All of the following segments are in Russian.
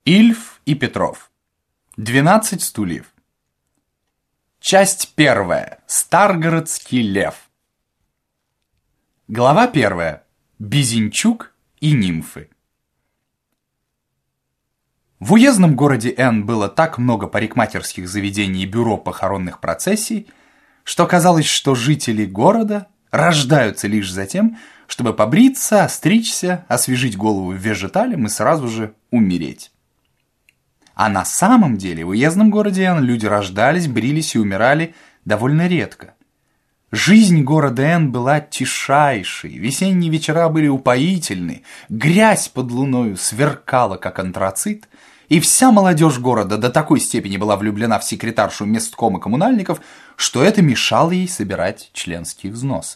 Ильф и Петров. 12 стульев. Часть первая. Старгородский лев. Глава первая. Безенчук и нимфы. В уездном городе Н было так много парикмахерских заведений и бюро похоронных процессий, что казалось, что жители города рождаются лишь за тем, чтобы побриться, остричься, освежить голову вежеталем и сразу же умереть. А на самом деле в уездном городе Н люди рождались, брились и умирали довольно редко. Жизнь города Н была тишайшей, весенние вечера были упоительны, грязь под луною сверкала, как антрацит, и вся молодежь города до такой степени была влюблена в секретаршу месткома коммунальников, что это мешало ей собирать членские взносы.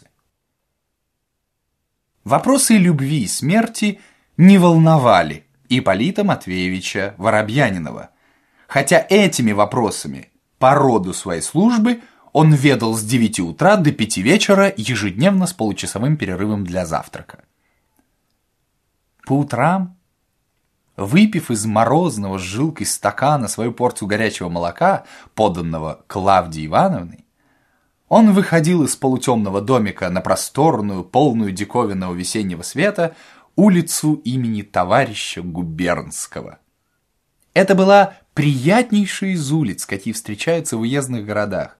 Вопросы любви и смерти не волновали Ипполита Матвеевича Воробьянинова, хотя этими вопросами по роду своей службы он ведал с 9 утра до 5 вечера ежедневно с получасовым перерывом для завтрака. По утрам, выпив из морозного с жилкой стакана свою порцию горячего молока, поданного Клавдией Ивановной, он выходил из полутемного домика на просторную, полную диковинного весеннего света улицу имени товарища Губернского. Это была приятнейшая из улиц, какие встречаются в уездных городах.